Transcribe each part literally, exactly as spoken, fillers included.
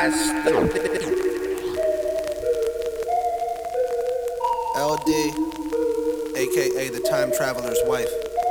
L D, aka the time traveler's wife.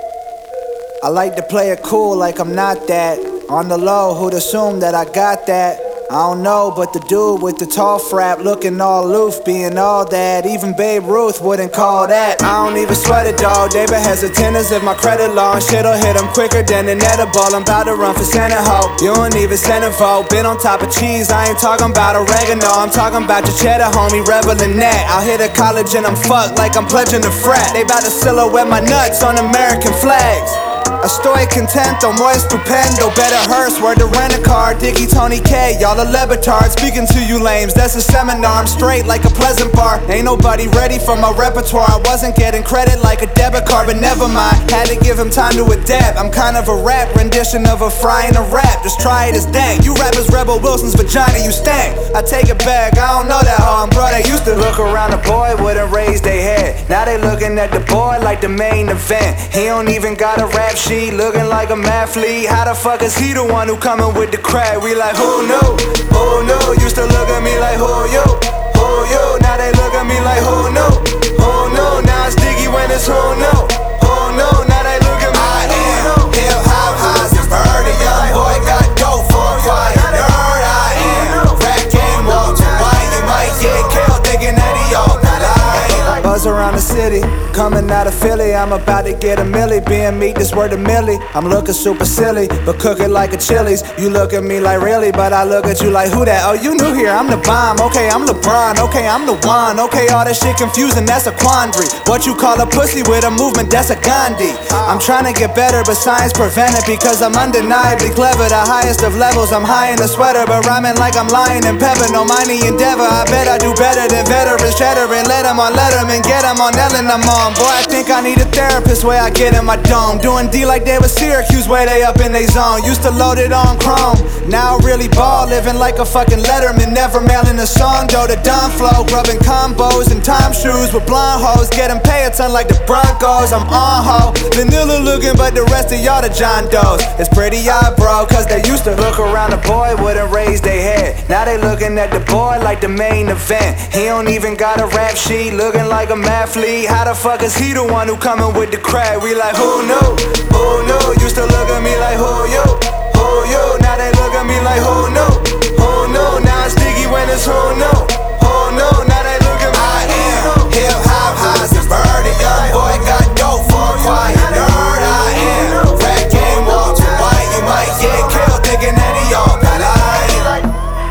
I like to play it cool like I'm not that. On the low, who'd assume that I got that? I don't know, but the dude with the tall frap looking all aloof, being all that. Even Babe Ruth wouldn't call that. I don't even sweat it, dawg. David hesitant as if my credit long. Shit'll hit him quicker than an edible. I'm about to run for Senate, ho. You don't even send a vote. Been on top of cheese, I ain't talking about oregano. I'm talking about your cheddar, homie, reveling that. I'll hit a college and I'm fucked like I'm pledging the frat. They bout to silhouette my nuts on American flags. Estoy contento, muy estupendo. Better hearse, word to rent a car. Diggy, Tony K, y'all a Levitard. Speaking to you lames, that's a seminar. I'm straight like a pleasant bar. Ain't nobody ready for my repertoire. I wasn't getting credit like a debit card, but never mind. Had to give him time to adapt. I'm kind of a rap rendition of a fry in a rap. Just try it as dang. You rappers Rebel Wilson's vagina, you stank. I take it back, I don't know that hoe. I'm bro, they used to look around the boy, wouldn't raise their head. Now they looking at the boy like the main event. He don't even got a rap sheet, looking like a mathlete. How the fuck is he the one who coming with the crack? We like, who knew? Who knew? Used to look at me like, who you? Who you? Now they look at me like, who knew? Who knew? Now it's Diggy when it's who knew? Who knew? Now they look at me like, who knew? Hip hop highs and birdie, young boy got dope for a quiet nerd. I am rap game Walter White. You might get killed thinking that he all polite. Buzz around the city, coming out of Philly. I'm about to get a milli, being meat, this word a milli. I'm looking super silly, but cooking like a Chili's. You look at me like really, but I look at you like who that? Oh, you new here, I'm the bomb. Okay, I'm LeBron, okay, I'm the one. Okay, all that shit confusing, that's a quandary. What you call a pussy with a movement, that's a Gandhi. I'm trying to get better, but science prevent it, because I'm undeniably clever. The highest of levels, I'm high in the sweater, but rhyming like I'm lying in pepper. No mighty endeavor, I bet I do better than veterans. Cheddar and let them on Letterman, get them on Ellen, I'm on. Boy, I think I need a therapist where I get in my dome. Doing D like they was Syracuse, way they up in they zone. Used to load it on Chrome, now really ball, living like a fucking Letterman. Never mailing a song, though the Don flow. Grubbing combos and time shoes with blonde hoes. Getting pay a ton like the Broncos, I'm on ho. Vanilla looking, but the rest of y'all the John Does. It's pretty odd, bro, cause they used to look around the boy, wouldn't raise their head. Now they looking at the boy like the main event. He don't even got a rap sheet, looking like a mathlete. How the fuck is he the one who coming with the crack? We like, who knew? Who knew? Used to look at me like, who you? Who you? Now they look at me like, who knew? Who knew? Now it's Diggy when it's who knew? Who knew? Now they look at me like, I am hip hop highs and birdie, young boy got dope for a quiet nerd. I am rap game Walter White. You might get killed thinking that he all polite.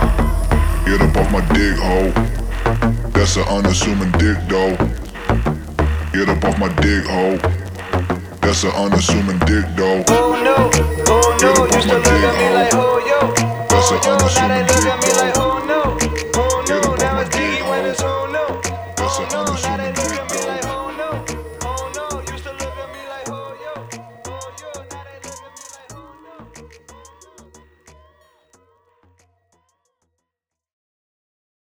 Get up off my dick, ho. That's an unassuming dick, though. Get up off my dick, ho. That's an unassuming dick, though. Who knew? Who knew? Used to look at me like, who you? That's an Now they unassuming look dick, at me like, though. who